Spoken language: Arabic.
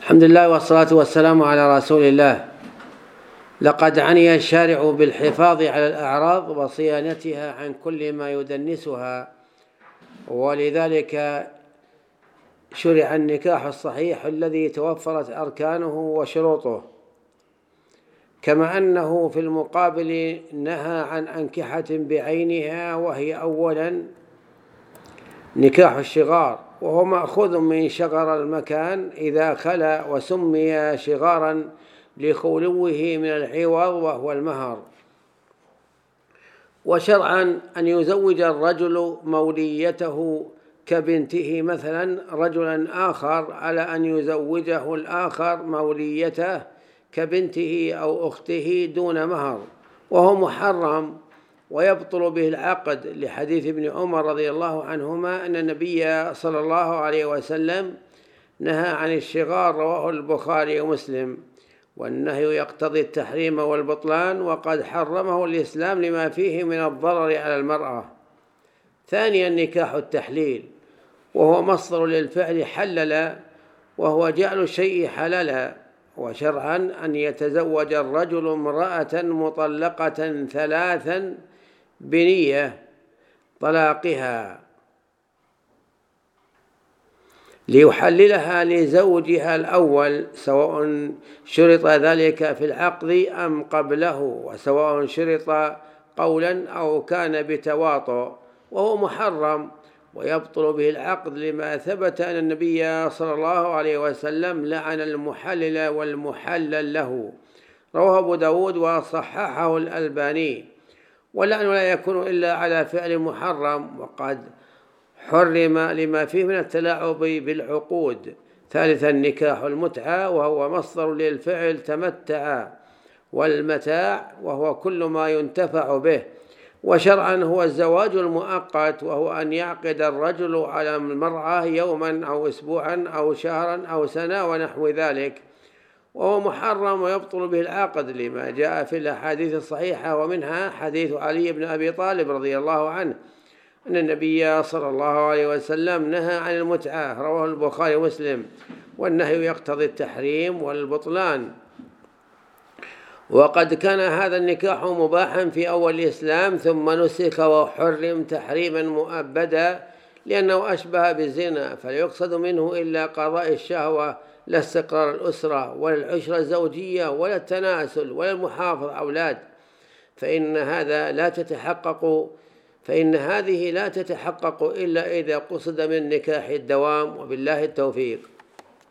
الحمد لله والصلاة والسلام على رسول الله. لقد عني الشارع بالحفاظ على الأعراض وصيانتها عن كل ما يدنسها، ولذلك شرع النكاح الصحيح الذي توفرت أركانه وشروطه، كما أنه في المقابل نهى عن أنكحة بعينها، وهي أولا نكاح الشغار، وهو مأخوذ من شغر المكان إذا خلا، وسمي شغارا لخلوه من العوض وهو المهر. وشرعا أن يزوج الرجل موليته كبنته، مثلا رجلا آخر على أن يزوجه الآخر موليته كبنته أو أخته دون مهر، وهو محرم ويبطل به العقد، لحديث ابن عمر رضي الله عنهما أن النبي صلى الله عليه وسلم نهى عن الشغار، رواه البخاري ومسلم. والنهي يقتضي التحريم والبطلان، وقد حرمه الإسلام لما فيه من الضرر على المرأة. ثانيا نكاح التحليل، وهو مصدر للفعل حلل، وهو جعل الشيء حلالا. وشرعا أن يتزوج الرجل امرأة مطلقة 3 بنية طلاقها ليحللها لزوجها الأول، سواء شرط ذلك في العقد أم قبله، وسواء شرط قولا أو كان بتواطؤ، وهو محرم ويبطل به العقد لما ثبت أن النبي صلى الله عليه وسلم لعن المحلل والمحلل له، رواه أبو داود وصححه الألباني. واللعن لا يكون إلا على فعل محرم، وقد حرم لما فيه من التلاعب بالعقود. ثالثا نكاح المتعة، وهو مصدر للفعل تمتع، والمتاع وهو كل ما ينتفع به. وشرعا هو الزواج المؤقت، وهو أن يعقد الرجل على المرأة يوما أو أسبوعا أو شهرا أو سنة ونحو ذلك، وهو محرم ويبطل به العقد لما جاء في الأحاديث الصحيحة، ومنها حديث علي بن أبي طالب رضي الله عنه أن النبي صلى الله عليه وسلم نهى عن المتعة، رواه البخاري ومسلم. والنهي يقتضي التحريم والبطلان، وقد كان هذا النكاح مباحا في أول الإسلام، ثم نسخ وحرم تحريما مؤبدا، لأنه أشبه بالزنا، فلا يقصد منه إلا قضاء الشهوة، لا استقرار الأسرة ولا العشرة الزوجية ولا التناسل ولا المحافظة على أولاد، فإن هذه لا تتحقق إلا إذا قصد من نكاح الدوام، وبالله التوفيق.